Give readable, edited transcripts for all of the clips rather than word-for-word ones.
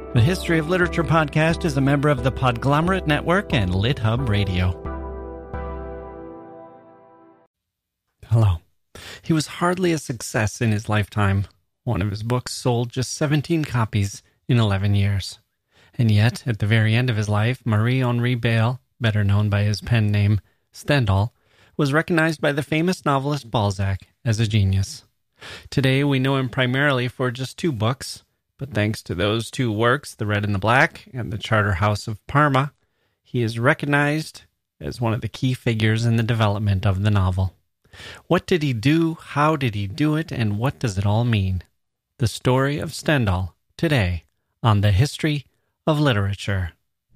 The History of Literature podcast is a member of the Podglomerate Network and LitHub Radio. Hello. He was hardly a success in his lifetime. One of his books sold just 17 copies in 11 years. And yet, at the very end of his life, Marie-Henri Beyle, better known by his pen name Stendhal, was recognized by the famous novelist Balzac as a genius. Today, we know him primarily for just two books, but thanks to those two works, The Red and the Black and The Charterhouse of Parma, he is recognized as one of the key figures in the development of the novel. What did he do, how did he do it, and what does it all mean? The story of Stendhal, today, on the History of Literature.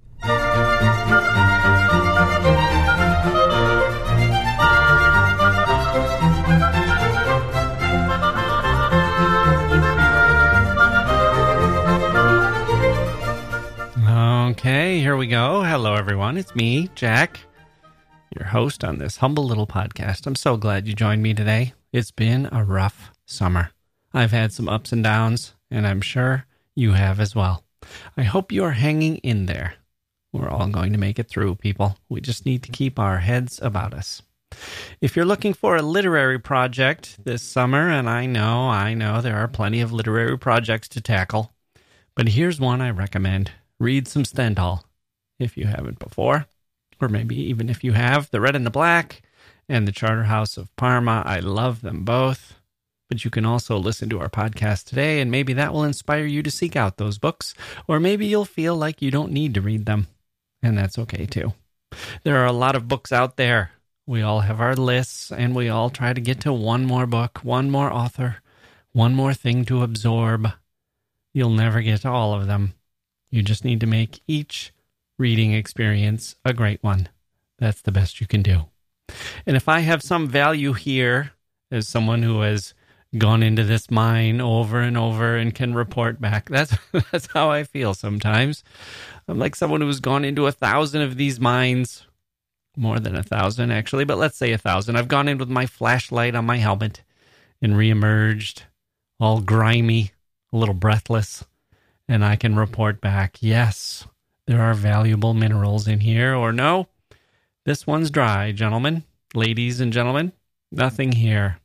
Okay, here we go. Hello, everyone. It's me, Jack, your host on this humble little podcast. I'm so glad you joined me today. It's been a rough summer. I've had some ups and downs, and I'm sure you have as well. I hope you are hanging in there. We're all going to make it through, people. We just need to keep our heads about us. If you're looking for a literary project this summer, and I know there are plenty of literary projects to tackle, but here's one I recommend. Read some Stendhal, if you haven't before, or maybe even if you have. The Red and the Black and The Charterhouse of Parma. I love them both, but you can also listen to our podcast today, and maybe that will inspire you to seek out those books, or maybe you'll feel like you don't need to read them, and that's okay too. There are a lot of books out there. We all have our lists, and we all try to get to one more book, one more author, one more thing to absorb. You'll never get to all of them. You just need to make each reading experience a great one. That's the best you can do. And if I have some value here as someone who has gone into this mine over and over and can report back, that's how I feel sometimes. I'm like someone who's gone into 1,000 of these mines, more than 1,000 actually, but let's say 1,000. I've gone in with my flashlight on my helmet and reemerged all grimy, a little breathless. And I can report back, yes, there are valuable minerals in here, or no, this one's dry, gentlemen, ladies and gentlemen, nothing here.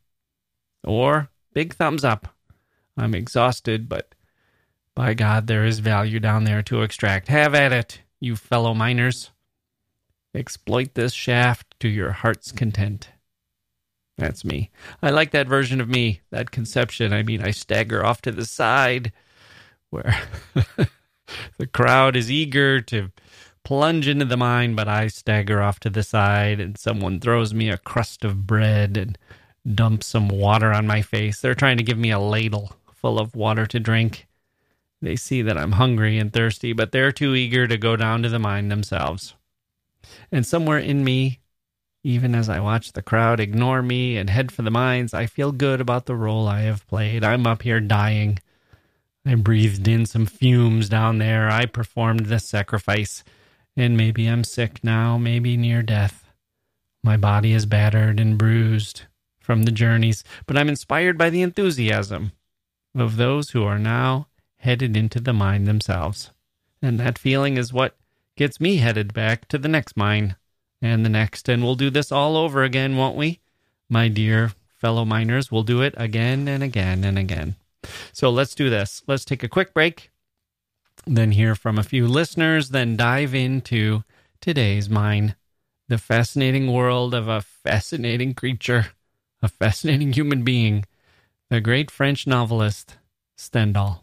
Or big thumbs up, I'm exhausted, but by God, there is value down there to extract. Have at it, you fellow miners. Exploit this shaft to your heart's content. That's me. I like that version of me, that conception. I mean, I stagger off to the side, where the crowd is eager to plunge into the mine, but I stagger off to the side and someone throws me a crust of bread and dumps some water on my face. They're trying to give me a ladle full of water to drink. They see that I'm hungry and thirsty, but they're too eager to go down to the mine themselves. And somewhere in me, even as I watch the crowd ignore me and head for the mines, I feel good about the role I have played. I'm up here dying. I breathed in some fumes down there. I performed this sacrifice. And maybe I'm sick now, maybe near death. My body is battered and bruised from the journeys, but I'm inspired by the enthusiasm of those who are now headed into the mine themselves. And that feeling is what gets me headed back to the next mine and the next. And we'll do this all over again, won't we? My dear fellow miners, we'll do it again and again and again. So let's do this. Let's take a quick break, then hear from a few listeners, then dive into today's mine, the fascinating world of a fascinating creature, a fascinating human being, the great French novelist, Stendhal.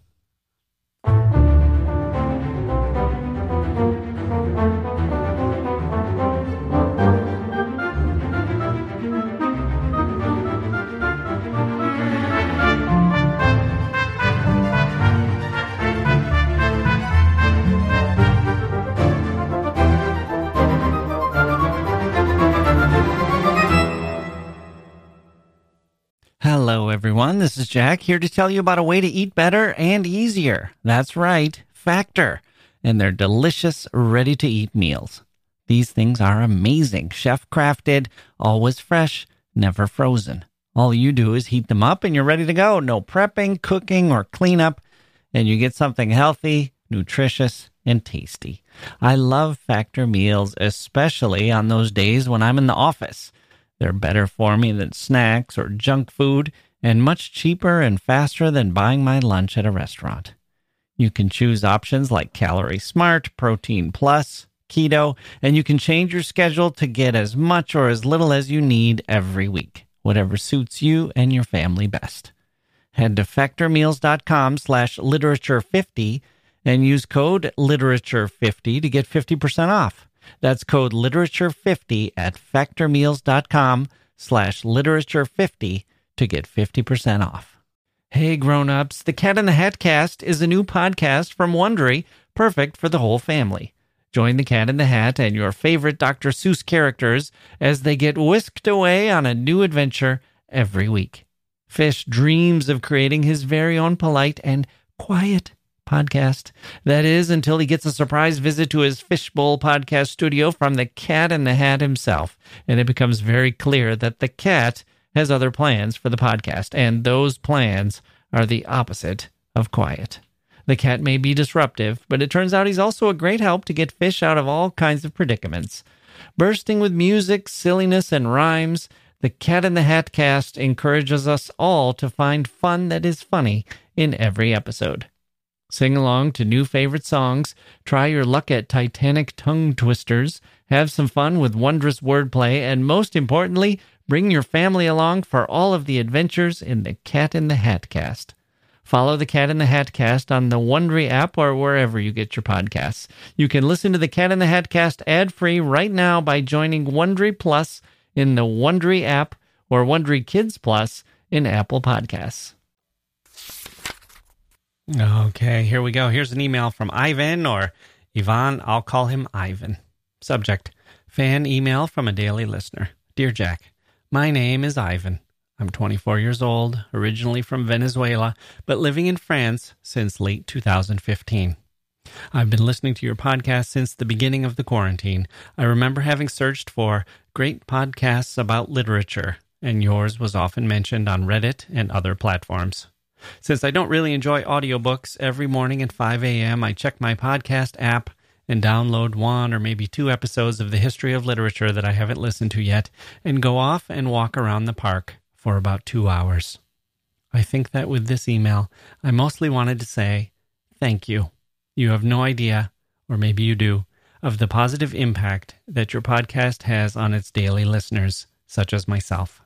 Hello, everyone. This is Jack here to tell you about a way to eat better and easier. That's right, Factor, and their delicious, ready-to-eat meals. These things are amazing, chef-crafted, always fresh, never frozen. All you do is heat them up and you're ready to go. No prepping, cooking, or cleanup, and you get something healthy, nutritious, and tasty. I love Factor meals, especially on those days when I'm in the office. They're better for me than snacks or junk food, and much cheaper and faster than buying my lunch at a restaurant. You can choose options like Calorie Smart, Protein Plus, Keto, and you can change your schedule to get as much or as little as you need every week, whatever suits you and your family best. Head to factormeals.com/literature50 and use code literature50 to get 50% off. That's code literature50 at factormeals.com/literature50 to get 50% off. Hey grown-ups, the Cat in the Hat Cast is a new podcast from Wondery, perfect for the whole family. Join the Cat in the Hat and your favorite Dr. Seuss characters as they get whisked away on a new adventure every week. Fish dreams of creating his very own polite and quiet podcast. That is, until he gets a surprise visit to his Fishbowl podcast studio from the Cat in the Hat himself, and it becomes very clear that the cat has other plans for the podcast, and those plans are the opposite of quiet. The cat may be disruptive, but it turns out he's also a great help to get Fish out of all kinds of predicaments. Bursting with music, silliness, and rhymes, the Cat in the Hat Cast encourages us all to find fun that is funny in every episode. Sing along to new favorite songs, try your luck at Titanic tongue twisters, have some fun with wondrous wordplay, and most importantly, bring your family along for all of the adventures in the Cat in the Hat Cast. Follow the Cat in the Hat Cast on the Wondery app or wherever you get your podcasts. You can listen to the Cat in the Hat Cast ad-free right now by joining Wondery Plus in the Wondery app or Wondery Kids Plus in Apple Podcasts. Okay, here we go. Here's an email from Ivan, or Ivan. I'll call him Ivan. Subject: fan email from a daily listener. Dear Jack, my name is Ivan. I'm 24 years old, originally from Venezuela, but living in France since late 2015. I've been listening to your podcast since the beginning of the quarantine. I remember having searched for great podcasts about literature, and yours was often mentioned on Reddit and other platforms. Since I don't really enjoy audiobooks, every morning at 5 a.m. I check my podcast app and download 1 or maybe 2 episodes of the history of literature that I haven't listened to yet, and go off and walk around the park for about 2 hours. I think that with this email, I mostly wanted to say thank you. You have no idea, or maybe you do, of the positive impact that your podcast has on its daily listeners, such as myself.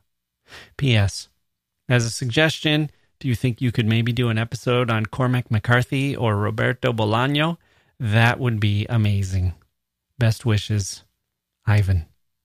P.S. As a suggestion, do you think you could maybe do an episode on Cormac McCarthy or Roberto Bolaño? That would be amazing. Best wishes, Ivan.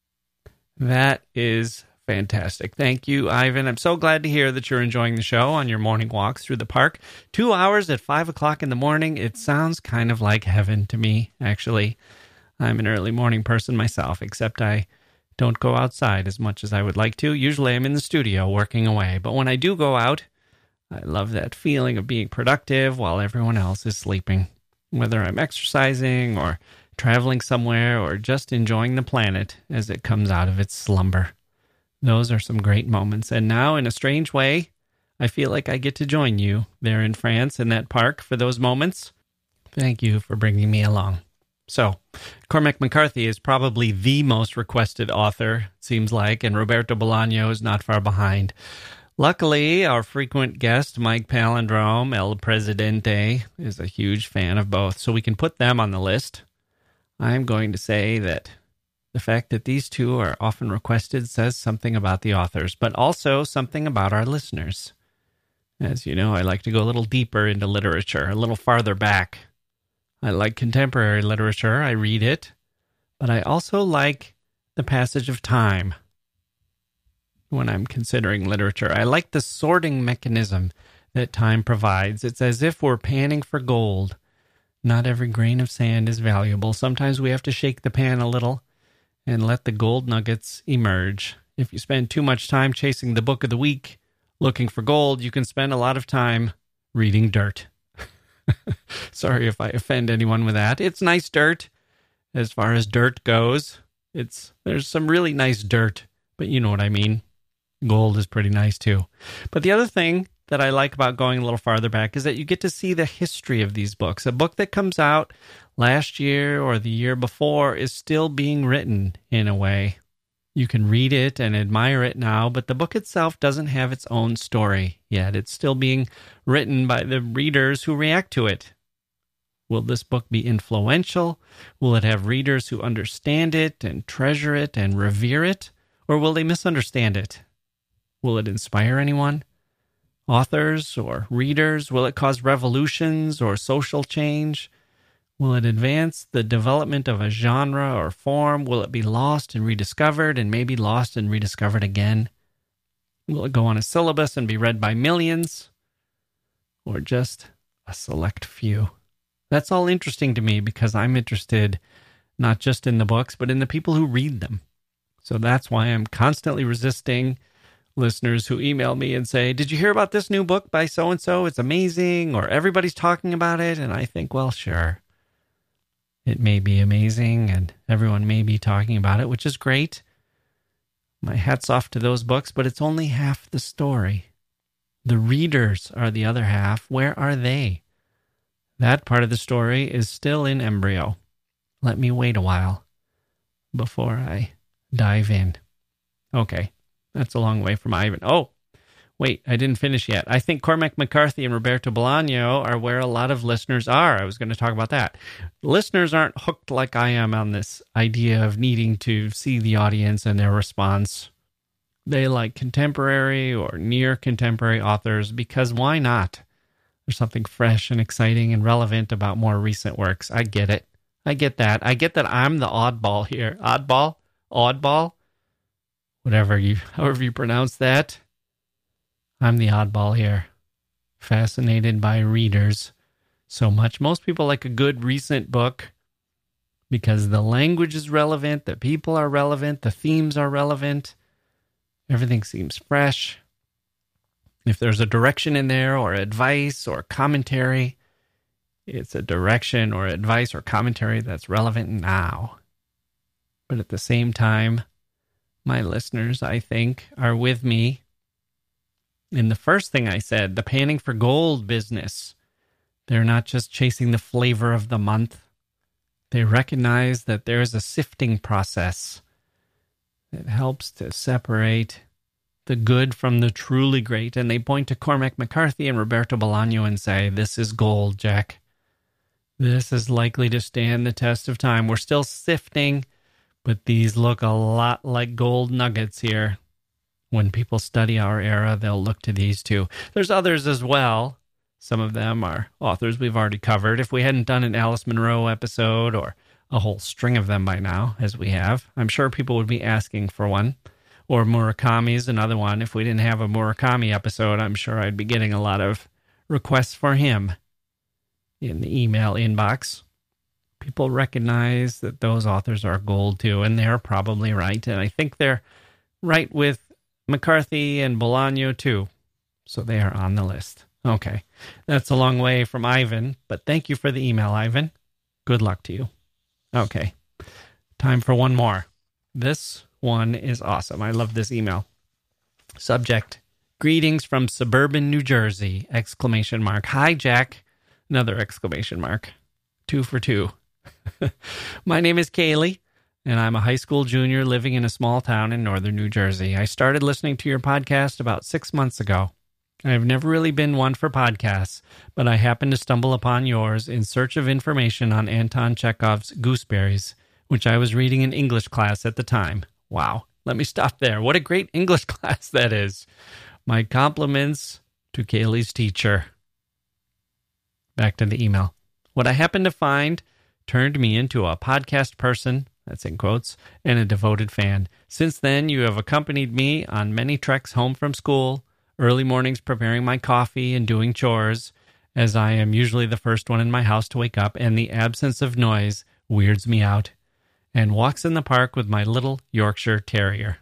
That is fantastic. Thank you, Ivan. I'm so glad to hear that you're enjoying the show on your morning walks through the park. 2 hours at 5 o'clock in the morning. It sounds kind of like heaven to me, actually. I'm an early morning person myself, except I don't go outside as much as I would like to. Usually I'm in the studio working away. But when I do go out, I love that feeling of being productive while everyone else is sleeping. Whether I'm exercising or traveling somewhere or just enjoying the planet as it comes out of its slumber. Those are some great moments. And now, in a strange way, I feel like I get to join you there in France in that park for those moments. Thank you for bringing me along. So, Cormac McCarthy is probably the most requested author, it seems like, and Roberto Bolaño is not far behind. Luckily, our frequent guest, Mike Palindrome, El Presidente, is a huge fan of both, so we can put them on the list. I'm going to say that the fact that these two are often requested says something about the authors, but also something about our listeners. As you know, I like to go a little deeper into literature, a little farther back. I like contemporary literature, I read it, but I also like the passage of time when I'm considering literature. I like the sorting mechanism that time provides. It's as if we're panning for gold. Not every grain of sand is valuable. Sometimes we have to shake the pan a little and let the gold nuggets emerge. If you spend too much time chasing the book of the week, looking for gold, you can spend a lot of time reading dirt. Sorry if I offend anyone with that. It's nice dirt as far as dirt goes. There's some really nice dirt, but you know what I mean. Gold is pretty nice too. But the other thing that I like about going a little farther back is that you get to see the history of these books. A book that comes out last year or the year before is still being written in a way. You can read it and admire it now, but the book itself doesn't have its own story yet. It's still being written by the readers who react to it. Will this book be influential? Will it have readers who understand it and treasure it and revere it? Or will they misunderstand it? Will it inspire anyone? Authors or readers? Will it cause revolutions or social change? Will it advance the development of a genre or form? Will it be lost and rediscovered and maybe lost and rediscovered again? Will it go on a syllabus and be read by millions? Or just a select few? That's all interesting to me because I'm interested not just in the books, but in the people who read them. So that's why I'm constantly resisting listeners who email me and say, did you hear about this new book by so-and-so? It's amazing, or everybody's talking about it. And I think, well, sure. It may be amazing and everyone may be talking about it, which is great. My hat's off to those books, but it's only half the story. The readers are the other half. Where are they? That part of the story is still in embryo. Let me wait a while before I dive in. Okay, that's a long way from Ivan. Oh, wait, I didn't finish yet. I think Cormac McCarthy and Roberto Bolaño are where a lot of listeners are. I was going to talk about that. Listeners aren't hooked like I am on this idea of needing to see the audience and their response. They like contemporary or near contemporary authors because why not? There's something fresh and exciting and relevant about more recent works. I get it. I get that. I get that I'm the oddball here. Oddball? However you pronounce that. I'm the oddball here. Fascinated by readers so much. Most people like a good recent book because the language is relevant, the people are relevant, the themes are relevant. Everything seems fresh. If there's a direction in there or advice or commentary, it's a direction or advice or commentary that's relevant now. But at the same time, my listeners, I think, are with me in the first thing I said, the panning for gold business. They're not just chasing the flavor of the month. They recognize that there's a sifting process that helps to separate the good from the truly great. And they point to Cormac McCarthy and Roberto Bolaño and say, this is gold, Jack. This is likely to stand the test of time. We're still sifting, but these look a lot like gold nuggets here. When people study our era, they'll look to these two. There's others as well. Some of them are authors we've already covered. If we hadn't done an Alice Munro episode or a whole string of them by now, as we have, I'm sure people would be asking for one. Or Murakami's another one. If we didn't have a Murakami episode, I'm sure I'd be getting a lot of requests for him in the email inbox. People recognize that those authors are gold too, and they're probably right. And I think they're right with McCarthy and Bolaño too. So they are on the list. Okay, that's a long way from Ivan, but thank you for the email, Ivan. Good luck to you. Okay, time for one more. This one is awesome. I love this email. Subject, greetings from suburban New Jersey, ! Hi, Jack. Another exclamation mark. 2 for 2. My name is Kaylee, and I'm a high school junior living in a small town in northern New Jersey. I started listening to your podcast about 6 months ago. I've never really been one for podcasts, but I happened to stumble upon yours in search of information on Anton Chekhov's Gooseberries, which I was reading in English class at the time. Wow. Let me stop there. What a great English class that is. My compliments to Kaylee's teacher. Back to the email. What I happened to find turned me into a podcast person, that's in quotes, and a devoted fan. Since then, you have accompanied me on many treks home from school, early mornings preparing my coffee and doing chores, as I am usually the first one in my house to wake up, and the absence of noise weirds me out, and walks in the park with my little Yorkshire Terrier.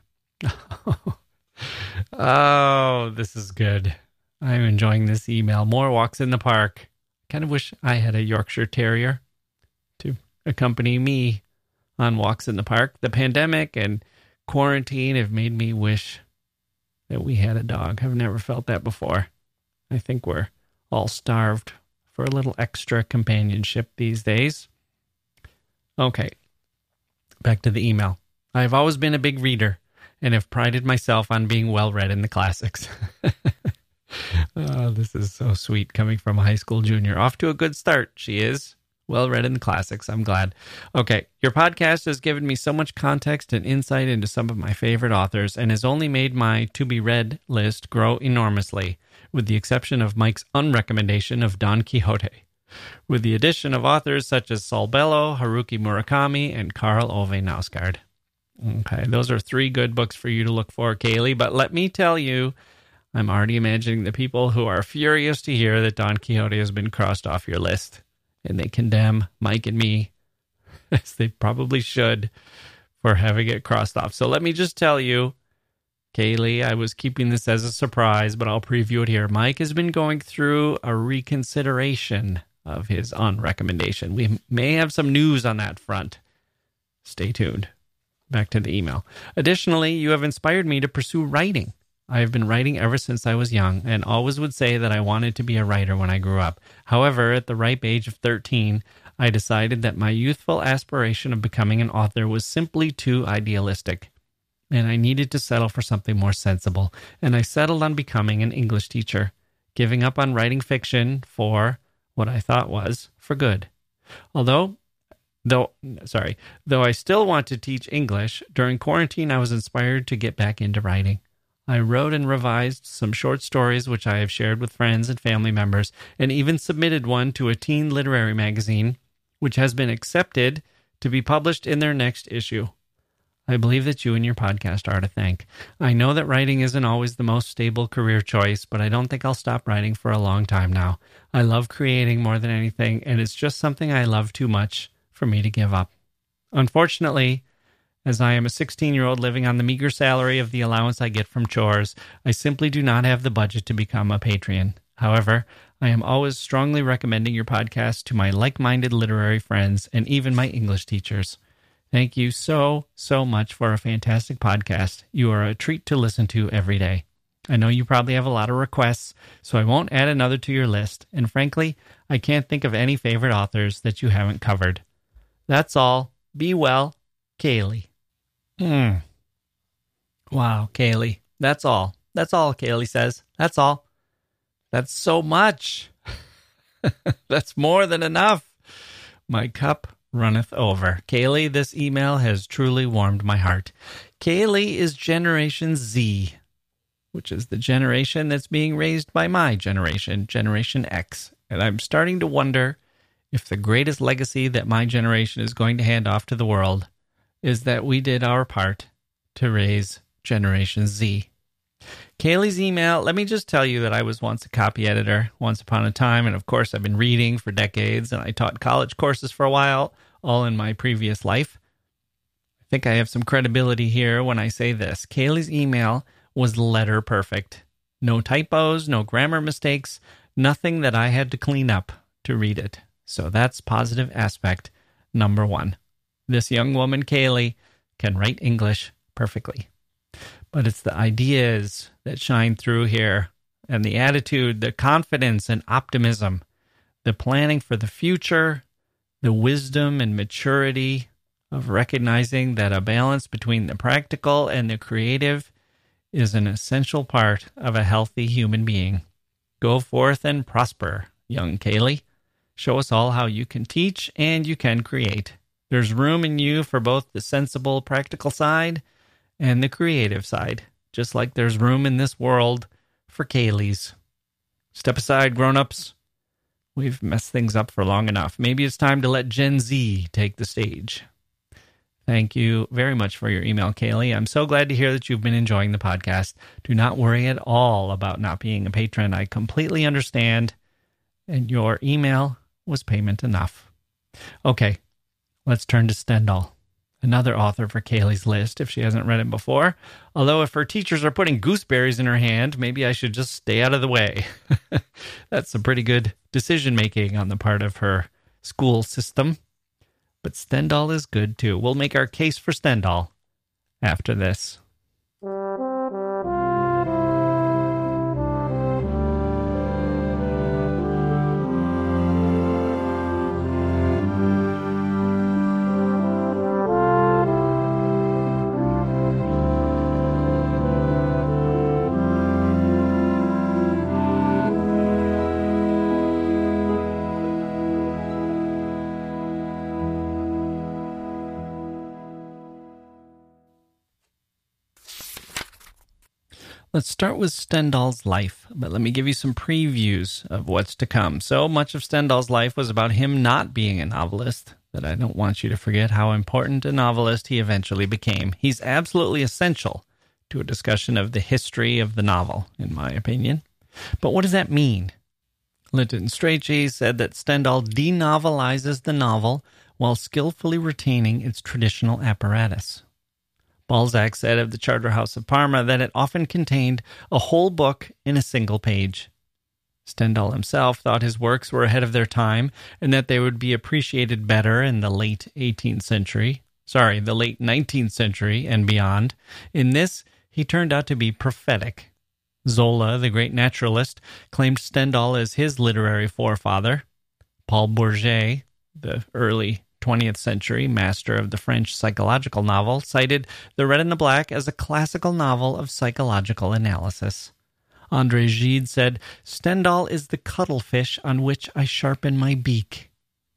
Oh, this is good. I'm enjoying this email. More walks in the park. Kind of wish I had a Yorkshire Terrier to accompany me on walks in the park. The pandemic and quarantine have made me wish that we had a dog. I've never felt that before. I think we're all starved for a little extra companionship these days. Okay, back to the email. I've always been a big reader and have prided myself on being well-read in the classics. Oh, this is so sweet coming from a high school junior. Off to a good start, she is. Well-read in the classics. I'm glad. Okay, your podcast has given me so much context and insight into some of my favorite authors and has only made my to-be-read list grow enormously, with the exception of Mike's unrecommendation of Don Quixote. With the addition of authors such as Saul Bellow, Haruki Murakami, and Karl Ove Knausgaard. Okay, those are 3 good books for you to look for, Kaylee, but let me tell you, I'm already imagining the people who are furious to hear that Don Quixote has been crossed off your list, and they condemn Mike and me, as they probably should, for having it crossed off. So let me just tell you, Kaylee, I was keeping this as a surprise, but I'll preview it here. Mike has been going through a reconsideration of his unrecommendation. We may have some news on that front. Stay tuned. Back to the email. Additionally, you have inspired me to pursue writing. I have been writing ever since I was young and always would say that I wanted to be a writer when I grew up. However, at the ripe age of 13, I decided that my youthful aspiration of becoming an author was simply too idealistic, and I needed to settle for something more sensible, and I settled on becoming an English teacher, giving up on writing fiction for what I thought was for good. Though I still want to teach English, during quarantine I was inspired to get back into writing. I wrote and revised some short stories which I have shared with friends and family members, and even submitted one to a teen literary magazine, which has been accepted to be published in their next issue. I believe that you and your podcast are to thank. I know that writing isn't always the most stable career choice, but I don't think I'll stop writing for a long time now. I love creating more than anything, and it's just something I love too much for me to give up. Unfortunately, as I am a 16-year-old living on the meager salary of the allowance I get from chores, I simply do not have the budget to become a Patreon. However, I am always strongly recommending your podcast to my like-minded literary friends and even my English teachers. Thank you so much for a fantastic podcast. You are a treat to listen to every day. I know you probably have a lot of requests, so I won't add another to your list. And frankly, I can't think of any favorite authors that you haven't covered. That's all. Be well, Kaylee. Wow, Kaylee. That's all. That's all, Kaylee says. That's all. That's so much. That's more than enough. My cup runneth over. Kaylee, this email has truly warmed my heart. Kaylee is Generation Z, which is the generation that's being raised by my generation, Generation X. And I'm starting to wonder if the greatest legacy that my generation is going to hand off to the world is that we did our part to raise Generation Z. Kaylee's email, let me just tell you that I was once a copy editor once upon a time, and of course I've been reading for decades, and I taught college courses for a while, all in my previous life. I think I have some credibility here when I say this. Kaylee's email was letter perfect. No typos, no grammar mistakes, nothing that I had to clean up to read it. So that's positive aspect number 1. This young woman, Kaylee, can write English perfectly. But it's the ideas that shine through here, and the attitude, the confidence and optimism, the planning for the future, the wisdom and maturity of recognizing that a balance between the practical and the creative is an essential part of a healthy human being. Go forth and prosper, young Kaylee. Show us all how you can teach and you can create. There's room in you for both the sensible, practical side and the creative side, just like there's room in this world for Kayleys. Step aside, grown-ups. We've messed things up for long enough. Maybe it's time to let Gen Z take the stage. Thank you very much for your email, Kaylee. I'm so glad to hear that you've been enjoying the podcast. Do not worry at all about not being a patron. I completely understand, and your email was payment enough. Okay, let's turn to Stendhal, another author for Kaylee's list if she hasn't read it before. Although if her teachers are putting gooseberries in her hand, maybe I should just stay out of the way. That's some pretty good decision-making on the part of her school system. But Stendhal is good too. We'll make our case for Stendhal after this. Let's start with Stendhal's life, but let me give you some previews of what's to come. So much of Stendhal's life was about him not being a novelist that I don't want you to forget how important a novelist he eventually became. He's absolutely essential to a discussion of the history of the novel, in my opinion. But what does that mean? Lyndon Strachey said that Stendhal denovelizes the novel while skillfully retaining its traditional apparatus. Balzac said of the Charterhouse of Parma that it often contained a whole book in a single page. Stendhal himself thought his works were ahead of their time and that they would be appreciated better in the late 19th century and beyond. In this, he turned out to be prophetic. Zola, the great naturalist, claimed Stendhal as his literary forefather. Paul Bourget, the early 20th century master of the French psychological novel, cited The Red and the Black as a classical novel of psychological analysis. André Gide said, Stendhal is the cuttlefish on which I sharpen my beak.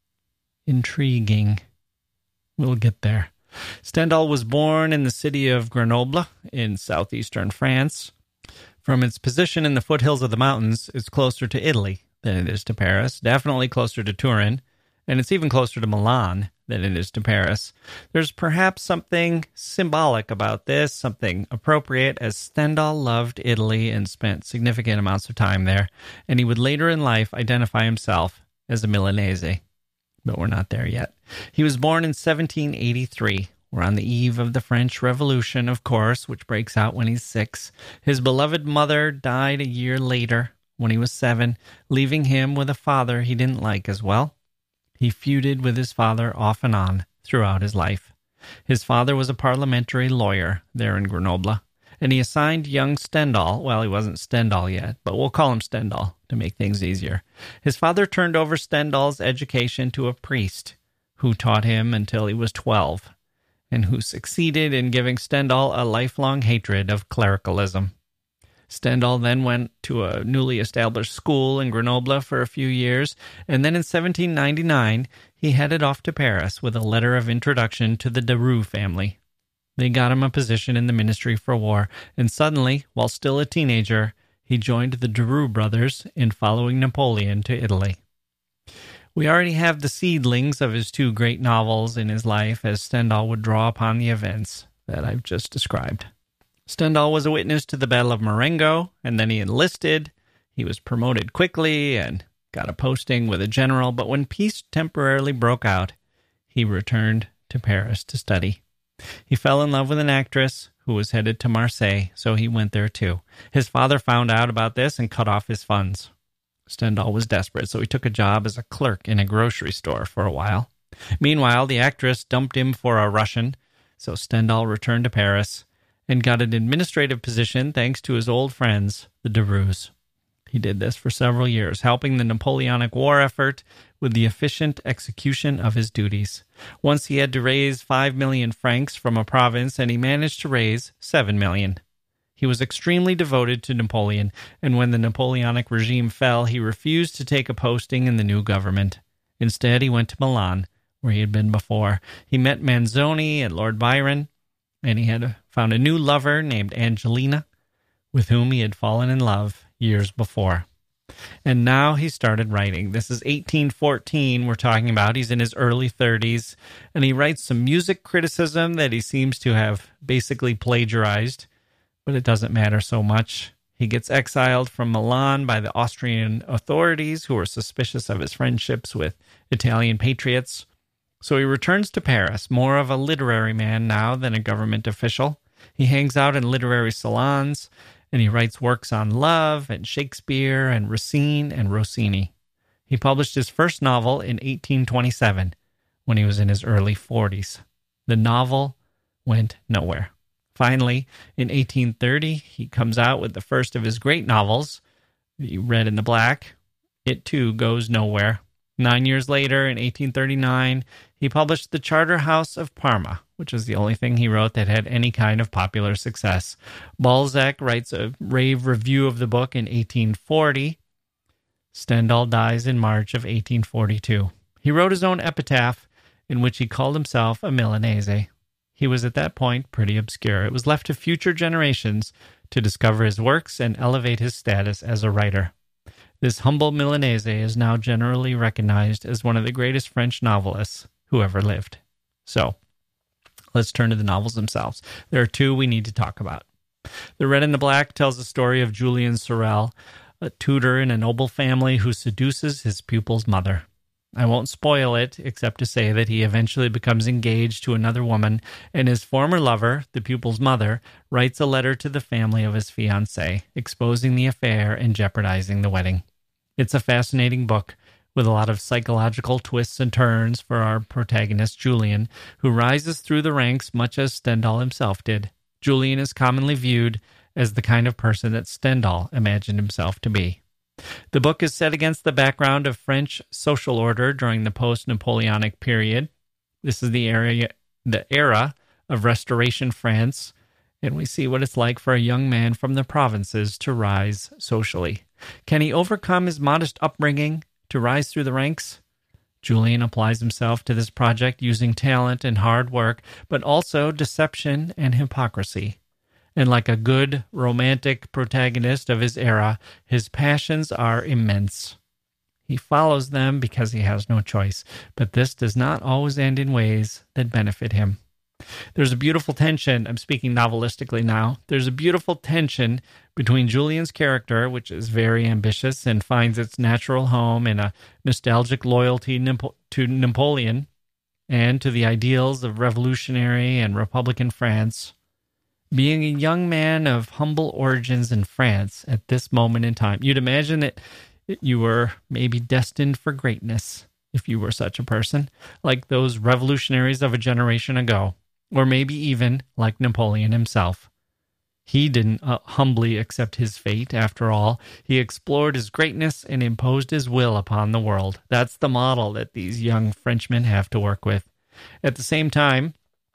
Intriguing. We'll get there. Stendhal was born in the city of Grenoble in southeastern France. From its position in the foothills of the mountains, it's closer to Italy than it is to Paris, definitely closer to Turin, and it's even closer to Milan than it is to Paris. There's perhaps something symbolic about this, something appropriate, as Stendhal loved Italy and spent significant amounts of time there, and he would later in life identify himself as a Milanese. But we're not there yet. He was born in 1783. We're on the eve of the French Revolution, of course, which breaks out when he's 6. His beloved mother died a year later, when he was 7, leaving him with a father he didn't like as well. He feuded with his father off and on throughout his life. His father was a parliamentary lawyer there in Grenoble, and he assigned young Stendhal, well, he wasn't Stendhal yet, but we'll call him Stendhal to make things easier. His father turned over Stendhal's education to a priest who taught him until he was 12, and who succeeded in giving Stendhal a lifelong hatred of clericalism. Stendhal then went to a newly established school in Grenoble for a few years, and then in 1799 he headed off to Paris with a letter of introduction to the Deroux family. They got him a position in the Ministry for War, and suddenly, while still a teenager, he joined the Deroux brothers in following Napoleon to Italy. We already have the seedlings of his 2 great novels in his life as Stendhal would draw upon the events that I've just described. Stendhal was a witness to the Battle of Marengo, and then he enlisted. He was promoted quickly and got a posting with a general, but when peace temporarily broke out, he returned to Paris to study. He fell in love with an actress who was headed to Marseille, so he went there too. His father found out about this and cut off his funds. Stendhal was desperate, so he took a job as a clerk in a grocery store for a while. Meanwhile, the actress dumped him for a Russian, so Stendhal returned to Paris and got an administrative position thanks to his old friends, the Deroux. He did this for several years, helping the Napoleonic War effort with the efficient execution of his duties. Once he had to raise 5 million francs from a province, and he managed to raise 7 million. He was extremely devoted to Napoleon, and when the Napoleonic regime fell, he refused to take a posting in the new government. Instead, he went to Milan, where he had been before. He met Manzoni and Lord Byron, and he had found a new lover named Angelina, with whom he had fallen in love years before. And now he started writing. This is 1814 we're talking about. He's in his early 30s, and he writes some music criticism that he seems to have basically plagiarized, but it doesn't matter so much. He gets exiled from Milan by the Austrian authorities, who are suspicious of his friendships with Italian patriots. So he returns to Paris, more of a literary man now than a government official. He hangs out in literary salons, and he writes works on love and Shakespeare and Racine and Rossini. He published his first novel in 1827, when he was in his early 40s. The novel went nowhere. Finally, in 1830, he comes out with the first of his great novels, The Red and the Black. It, too, goes nowhere. 9 years later, in 1839, he published The Charterhouse of Parma, which was the only thing he wrote that had any kind of popular success. Balzac writes a rave review of the book in 1840. Stendhal dies in March of 1842. He wrote his own epitaph, in which he called himself a Milanese. He was at that point pretty obscure. It was left to future generations to discover his works and elevate his status as a writer. This humble Milanese is now generally recognized as one of the greatest French novelists who ever lived. So, let's turn to the novels themselves. There are two we need to talk about. The Red and the Black tells the story of Julian Sorel, a tutor in a noble family who seduces his pupil's mother. I won't spoil it, except to say that he eventually becomes engaged to another woman, and his former lover, the pupil's mother, writes a letter to the family of his fiancée, exposing the affair and jeopardizing the wedding. It's a fascinating book, with a lot of psychological twists and turns for our protagonist, Julian, who rises through the ranks much as Stendhal himself did. Julian is commonly viewed as the kind of person that Stendhal imagined himself to be. The book is set against the background of French social order during the post-Napoleonic period. This is the era of Restoration France, and we see what it's like for a young man from the provinces to rise socially. Can he overcome his modest upbringing to rise through the ranks? Julian applies himself to this project using talent and hard work, but also deception and hypocrisy. And like a good romantic protagonist of his era, his passions are immense. He follows them because he has no choice, but this does not always end in ways that benefit him. There's a beautiful tension, I'm speaking novelistically now, there's a beautiful tension between Julian's character, which is very ambitious and finds its natural home in a nostalgic loyalty to Napoleon and to the ideals of revolutionary and Republican France. Being a young man of humble origins in France at this moment in time, you'd imagine that you were maybe destined for greatness if you were such a person, like those revolutionaries of a generation ago, or maybe even like Napoleon himself. He didn't humbly accept his fate, after all. He explored his greatness and imposed his will upon the world. That's the model that these young Frenchmen have to work with. At the same time,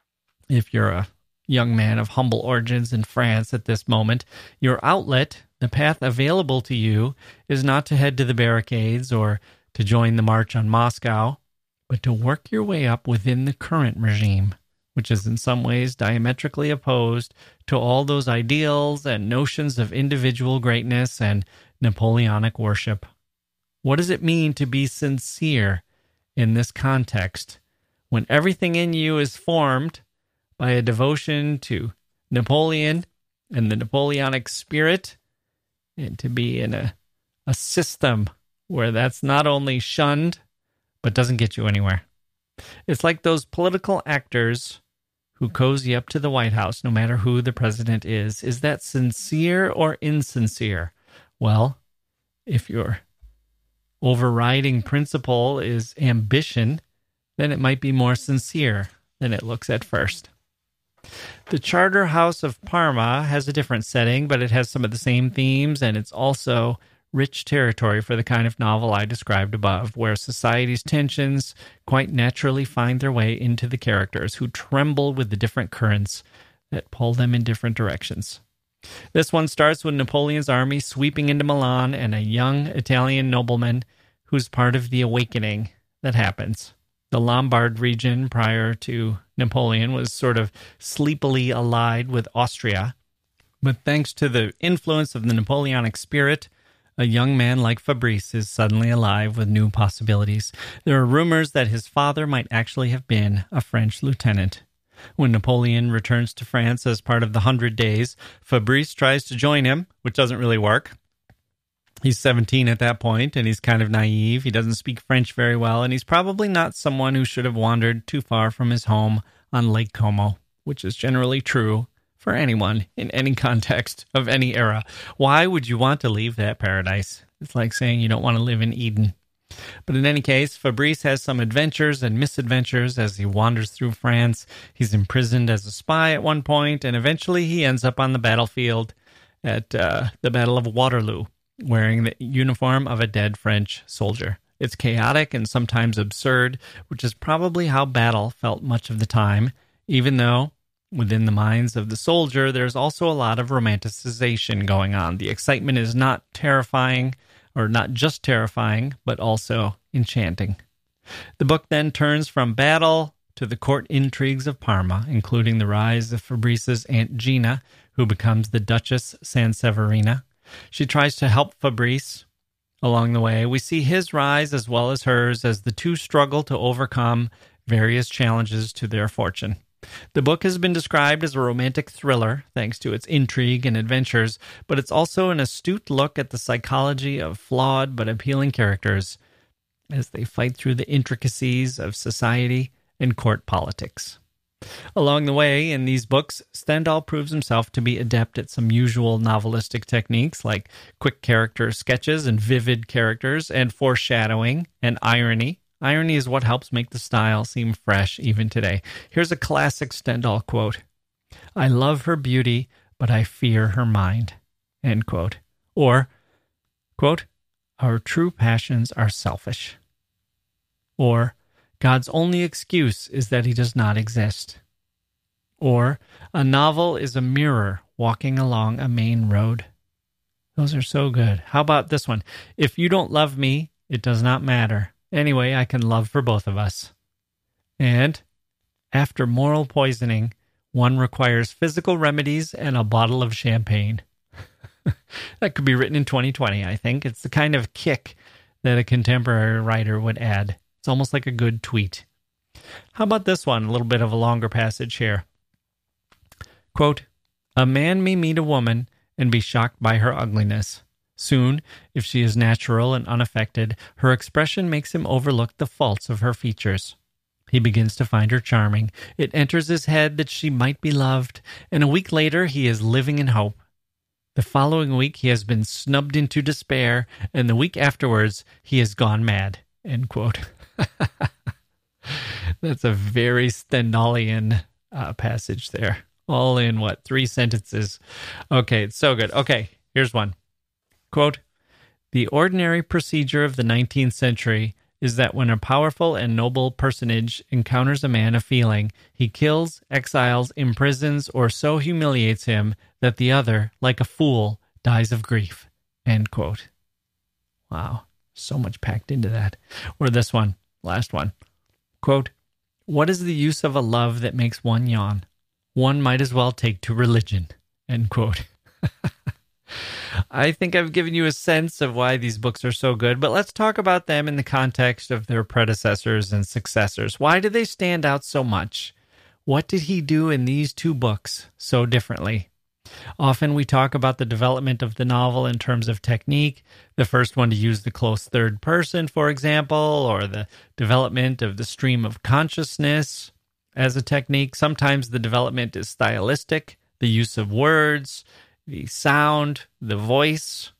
if you're a young man of humble origins in France at this moment, your outlet, the path available to you, is not to head to the barricades or to join the march on Moscow, but to work your way up within the current regime, which is in some ways diametrically opposed to all those ideals and notions of individual greatness and Napoleonic worship. What does it mean to be sincere in this context, when everything in you is formed by a devotion to Napoleon and the Napoleonic spirit, and to be in a system where that's not only shunned, but doesn't get you anywhere? It's like those political actors who cozy up to the White House, no matter who the president is. Is that sincere or insincere? Well, if your overriding principle is ambition, then it might be more sincere than it looks at first. The Charter House of Parma has a different setting, but it has some of the same themes, and it's also rich territory for the kind of novel I described above, where society's tensions quite naturally find their way into the characters who tremble with the different currents that pull them in different directions. This one starts with Napoleon's army sweeping into Milan and a young Italian nobleman who's part of the awakening that happens. The Lombard region prior to Napoleon was sort of sleepily allied with Austria, but thanks to the influence of the Napoleonic spirit, a young man like Fabrice is suddenly alive with new possibilities. There are rumors that his father might actually have been a French lieutenant. When Napoleon returns to France as part of the 100 Days, Fabrice tries to join him, which doesn't really work. He's 17 at that point, and he's kind of naive. He doesn't speak French very well, and he's probably not someone who should have wandered too far from his home on Lake Como, which is generally true for anyone in any context of any era. Why would you want to leave that paradise? It's like saying you don't want to live in Eden. But in any case, Fabrice has some adventures and misadventures as he wanders through France. He's imprisoned as a spy at one point, and eventually he ends up on the battlefield at the Battle of Waterloo, wearing the uniform of a dead French soldier. It's chaotic and sometimes absurd, which is probably how battle felt much of the time, even though within the minds of the soldier, there's also a lot of romanticization going on. The excitement is not terrifying, or not just terrifying, but also enchanting. The book then turns from battle to the court intrigues of Parma, including the rise of Fabrice's Aunt Gina, who becomes the Duchess Sanseverina. She tries to help Fabrice along the way. We see his rise as well as hers as the two struggle to overcome various challenges to their fortune. The book has been described as a romantic thriller, thanks to its intrigue and adventures, but it's also an astute look at the psychology of flawed but appealing characters as they fight through the intricacies of society and court politics. Along the way, in these books, Stendhal proves himself to be adept at some usual novelistic techniques like quick character sketches and vivid characters and foreshadowing and irony. Irony is what helps make the style seem fresh even today. Here's a classic Stendhal quote. "I love her beauty, but I fear her mind." End quote. Or, quote, "Our true passions are selfish." Or, "God's only excuse is that he does not exist." Or, "A novel is a mirror walking along a main road." Those are so good. How about this one? "If you don't love me, it does not matter. Anyway, I can love for both of us." And, "After moral poisoning, one requires physical remedies and a bottle of champagne." That could be written in 2020, I think. It's the kind of kick that a contemporary writer would add. It's almost like a good tweet. How about this one? A little bit of a longer passage here. Quote, "A man may meet a woman and be shocked by her ugliness. Soon, if she is natural and unaffected, her expression makes him overlook the faults of her features. He begins to find her charming. It enters his head that she might be loved, and a week later he is living in hope. The following week he has been snubbed into despair, and the week afterwards he has gone mad." End quote. That's a very Stendhalian passage there. All in, 3 sentences? Okay, it's so good. Okay, here's one. Quote, "The ordinary procedure of the 19th century is that when a powerful and noble personage encounters a man of feeling, he kills, exiles, imprisons, or so humiliates him that the other, like a fool, dies of grief." End quote. Wow, so much packed into that. Or this one, last one. Quote, "What is the use of a love that makes one yawn? One might as well take to religion." End quote. I think I've given you a sense of why these books are so good, but let's talk about them in the context of their predecessors and successors. Why do they stand out so much? What did he do in these 2 books so differently? Often we talk about the development of the novel in terms of technique, the first one to use the close third person, for example, or the development of the stream of consciousness as a technique. Sometimes the development is stylistic, the use of words, the sound, the voice,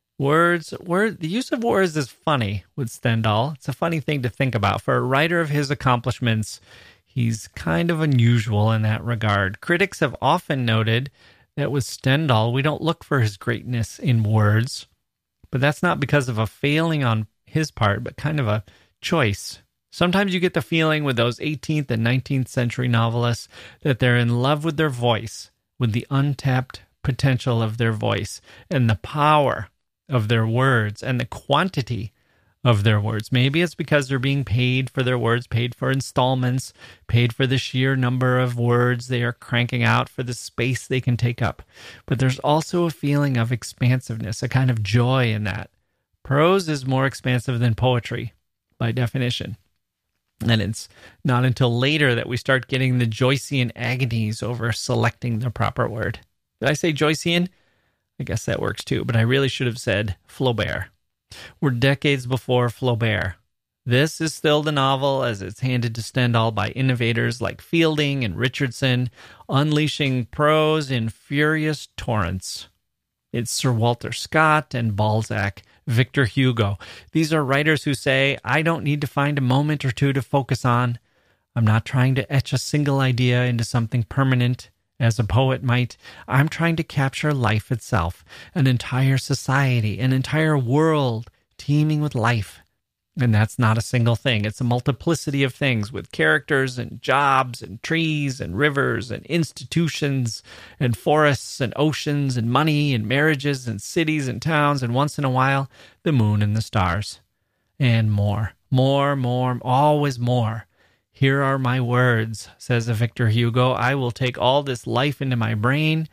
the use of words is funny with Stendhal. It's a funny thing to think about. For a writer of his accomplishments, he's kind of unusual in that regard. Critics have often noted that with Stendhal, we don't look for his greatness in words, but that's not because of a failing on his part, but kind of a choice. Sometimes you get the feeling with those 18th and 19th century novelists that they're in love with their voice, with the untapped potential of their voice and the power of their words and the quantity of their words. Maybe it's because they're being paid for their words, paid for installments, paid for the sheer number of words they are cranking out, for the space they can take up. But there's also a feeling of expansiveness, a kind of joy in that. Prose is more expansive than poetry, by definition. And it's not until later that we start getting the Joycean agonies over selecting the proper word. Did I say Joycean? I guess that works too, but I really should have said Flaubert. We're decades before Flaubert. This is still the novel as it's handed to Stendhal by innovators like Fielding and Richardson, unleashing prose in furious torrents. It's Sir Walter Scott and Balzac, Victor Hugo. These are writers who say, I don't need to find a moment or two to focus on. I'm not trying to etch a single idea into something permanent, as a poet might. I'm trying to capture life itself, an entire society, an entire world teeming with life. And that's not a single thing. It's a multiplicity of things with characters and jobs and trees and rivers and institutions and forests and oceans and money and marriages and cities and towns and once in a while, the moon and the stars. And more, always more. Here are my words, says a Victor Hugo. I will take all this life into my brain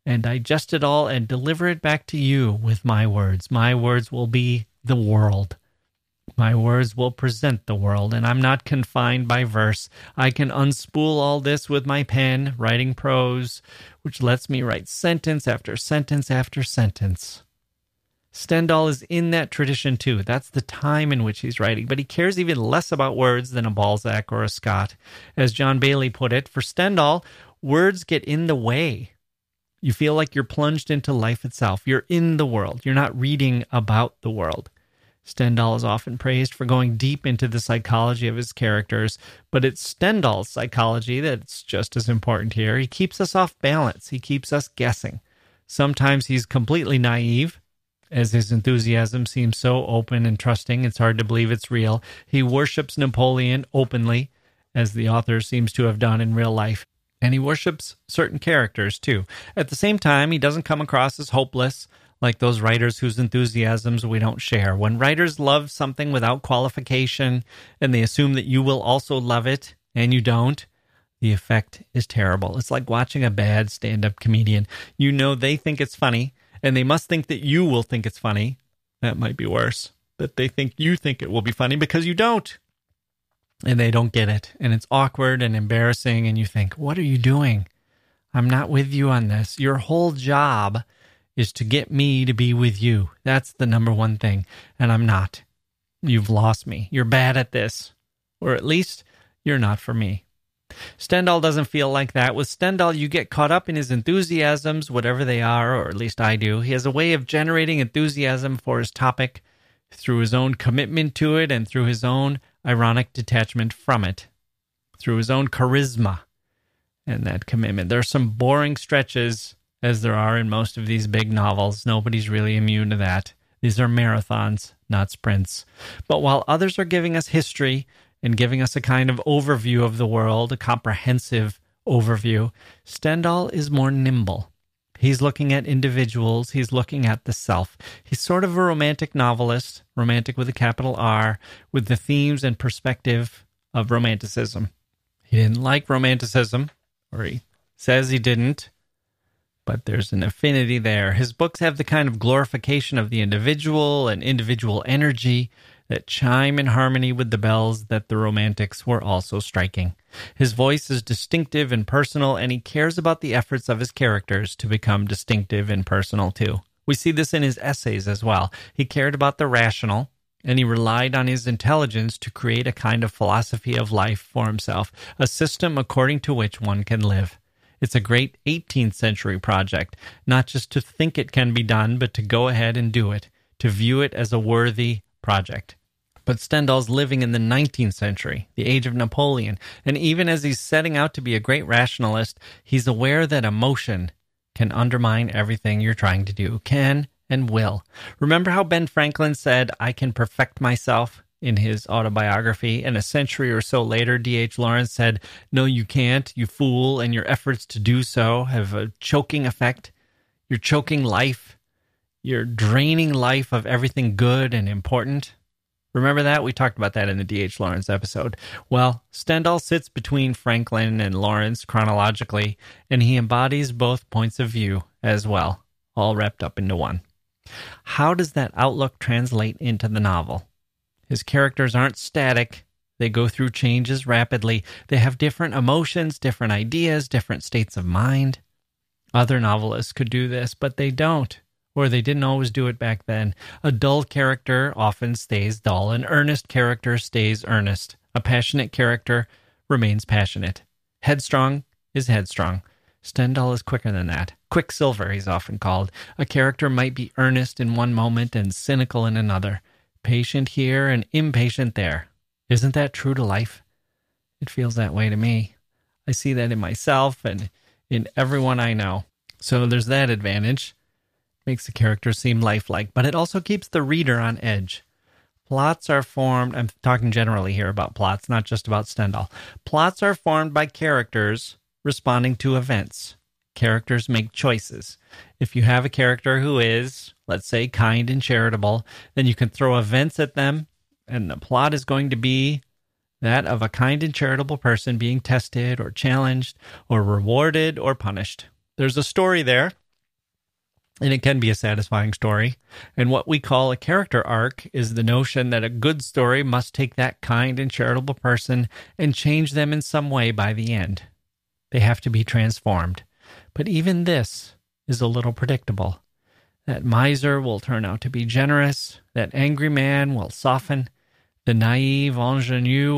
and digest it all and deliver it back to you with my words. My words will be the world. My words will present the world, and I'm not confined by verse. I can unspool all this with my pen, writing prose, which lets me write sentence after sentence after sentence. Stendhal is in that tradition too. That's the time in which he's writing, but he cares even less about words than a Balzac or a Scott. As John Bailey put it, for Stendhal, words get in the way. You feel like you're plunged into life itself. You're in the world. You're not reading about the world. Stendhal is often praised for going deep into the psychology of his characters, but it's Stendhal's psychology that's just as important here. He keeps us off balance. He keeps us guessing. Sometimes he's completely naive, as his enthusiasm seems so open and trusting, it's hard to believe it's real. He worships Napoleon openly, as the author seems to have done in real life. And he worships certain characters, too. At the same time, he doesn't come across as hopeless, like those writers whose enthusiasms we don't share. When writers love something without qualification, and they assume that you will also love it, and you don't, the effect is terrible. It's like watching a bad stand-up comedian. You know they think it's funny, and they must think that you will think it's funny. That might be worse. That they think you think it will be funny because you don't. And they don't get it. And it's awkward and embarrassing. And you think, what are you doing? I'm not with you on this. Your whole job is to get me to be with you. That's the number one thing. And I'm not. You've lost me. You're bad at this. Or at least you're not for me. Stendhal doesn't feel like that. With Stendhal, you get caught up in his enthusiasms, whatever they are, or at least I do. He has a way of generating enthusiasm for his topic through his own commitment to it and through his own ironic detachment from it, through his own charisma and that commitment. There are some boring stretches, as there are in most of these big novels. Nobody's really immune to that. These are marathons, not sprints. But while others are giving us history and giving us a kind of overview of the world, a comprehensive overview, Stendhal is more nimble. He's looking at individuals. He's looking at the self. He's sort of a romantic novelist, romantic with a capital R, with the themes and perspective of romanticism. He didn't like romanticism, or he says he didn't, but there's an affinity there. His books have the kind of glorification of the individual and individual energy that chime in harmony with the bells that the Romantics were also striking. His voice is distinctive and personal, and he cares about the efforts of his characters to become distinctive and personal too. We see this in his essays as well. He cared about the rational, and he relied on his intelligence to create a kind of philosophy of life for himself, a system according to which one can live. It's a great 18th century project, not just to think it can be done, but to go ahead and do it, to view it as a worthy project. But Stendhal's living in the 19th century, the age of Napoleon, and even as he's setting out to be a great rationalist, he's aware that emotion can undermine everything you're trying to do, can and will. Remember how Ben Franklin said, "I can perfect myself," in his autobiography, and a century or so later, D.H. Lawrence said, "No, you can't, you fool, and your efforts to do so have a choking effect. You're choking life. You're draining life of everything good and important." Remember that? We talked about that in the D.H. Lawrence episode. Well, Stendhal sits between Franklin and Lawrence chronologically, and he embodies both points of view as well, all wrapped up into one. How does that outlook translate into the novel? His characters aren't static. They go through changes rapidly. They have different emotions, different ideas, different states of mind. Other novelists could do this, but they don't. Or they didn't always do it back then. A dull character often stays dull. An earnest character stays earnest. A passionate character remains passionate. Headstrong is headstrong. Stendhal is quicker than that. Quicksilver, he's often called. A character might be earnest in one moment and cynical in another. Patient here and impatient there. Isn't that true to life? It feels that way to me. I see that in myself and in everyone I know. So there's that advantage. Makes the character seem lifelike, but it also keeps the reader on edge. Plots are formed, I'm talking generally here about plots, not just about Stendhal. Plots are formed by characters responding to events. Characters make choices. If you have a character who is, let's say, kind and charitable, then you can throw events at them, and the plot is going to be that of a kind and charitable person being tested or challenged or rewarded or punished. There's a story there. And it can be a satisfying story. And what we call a character arc is the notion that a good story must take that kind and charitable person and change them in some way by the end. They have to be transformed. But even this is a little predictable. That miser will turn out to be generous. That angry man will soften. The naive ingenue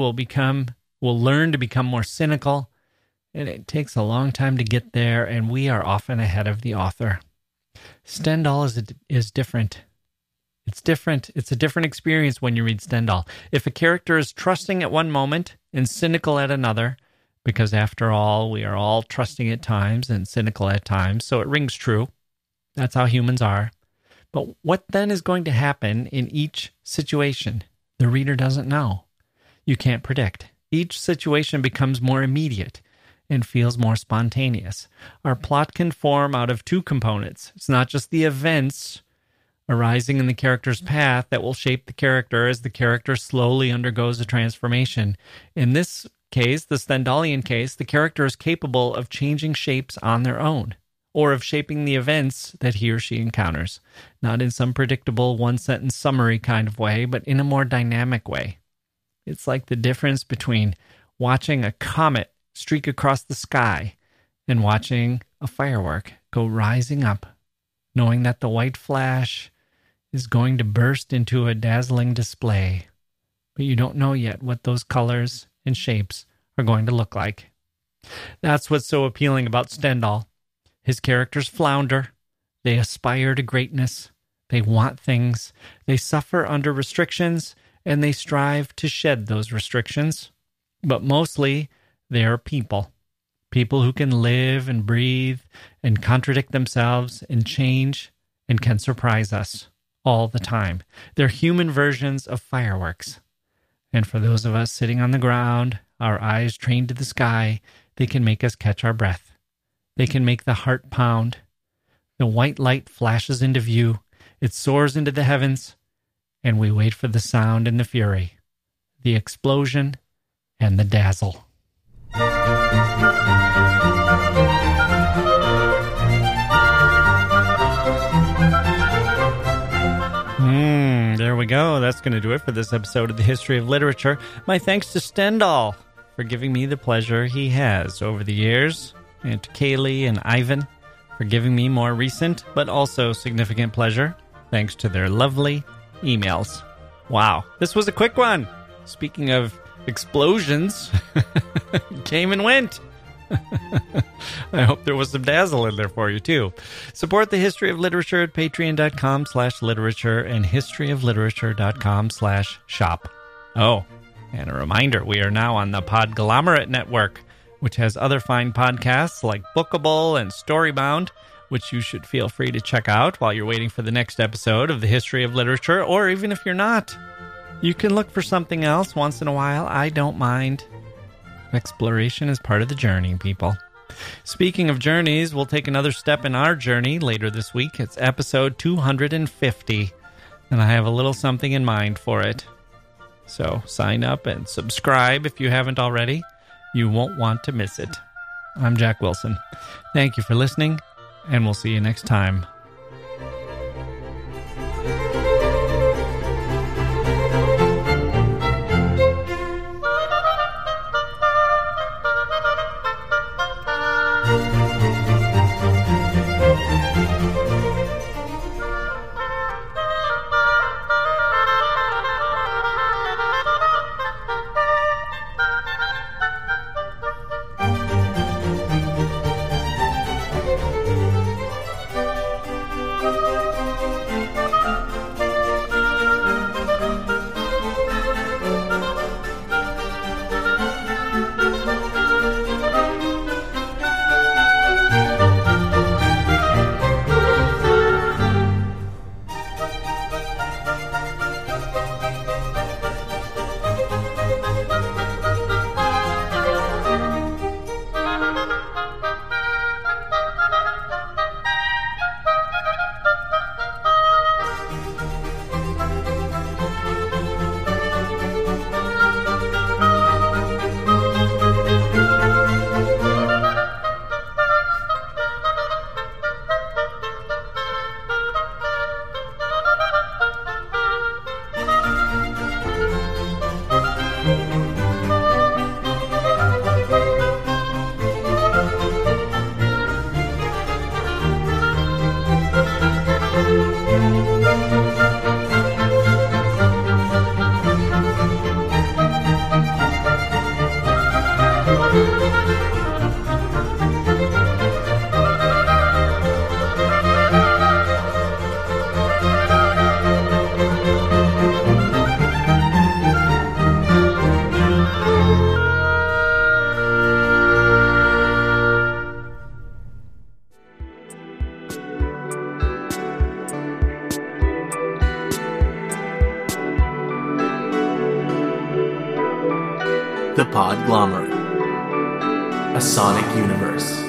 will learn to become more cynical. And it takes a long time to get there, and we are often ahead of the author. Stendhal is different. It's different. It's a different experience when you read Stendhal. If a character is trusting at one moment and cynical at another, because after all, we are all trusting at times and cynical at times, so it rings true. That's how humans are. But what then is going to happen in each situation? The reader doesn't know. You can't predict. Each situation becomes more immediate and feels more spontaneous. Our plot can form out of two components. It's not just the events arising in the character's path that will shape the character as the character slowly undergoes a transformation. In this case, the Stendhalian case, the character is capable of changing shapes on their own, or of shaping the events that he or she encounters, not in some predictable one-sentence summary kind of way, but in a more dynamic way. It's like the difference between watching a comet streak across the sky and watching a firework go rising up, knowing that the white flash is going to burst into a dazzling display, but you don't know yet what those colors and shapes are going to look like. That's what's so appealing about Stendhal. His characters flounder, they aspire to greatness, they want things, they suffer under restrictions, and they strive to shed those restrictions. But mostly, they are people who can live and breathe and contradict themselves and change and can surprise us all the time. They're human versions of fireworks. And for those of us sitting on the ground, our eyes trained to the sky, they can make us catch our breath. They can make the heart pound. The white light flashes into view. It soars into the heavens, and we wait for the sound and the fury, the explosion and the dazzle. There we go. That's going to do it for this episode of The History of Literature. My thanks to Stendhal for giving me the pleasure he has over the years, and to Kaylee and Ivan for giving me more recent but also significant pleasure, thanks to their lovely emails. Wow, this was a quick one. Speaking of explosions, came and went. I hope there was some dazzle in there for you, too. Support the History of Literature at patreon.com/literature and historyofliterature.com/shop. Oh, and a reminder, we are now on the Podglomerate Network, which has other fine podcasts like Bookable and Storybound, which you should feel free to check out while you're waiting for the next episode of the History of Literature, or even if you're not. You can look for something else once in a while. I don't mind. Exploration is part of the journey, people. Speaking of journeys, we'll take another step in our journey later this week. It's episode 250, and I have a little something in mind for it. So sign up and subscribe if you haven't already. You won't want to miss it. I'm Jack Wilson. Thank you for listening, and we'll see you next time. The Podglomerate, a sonic universe.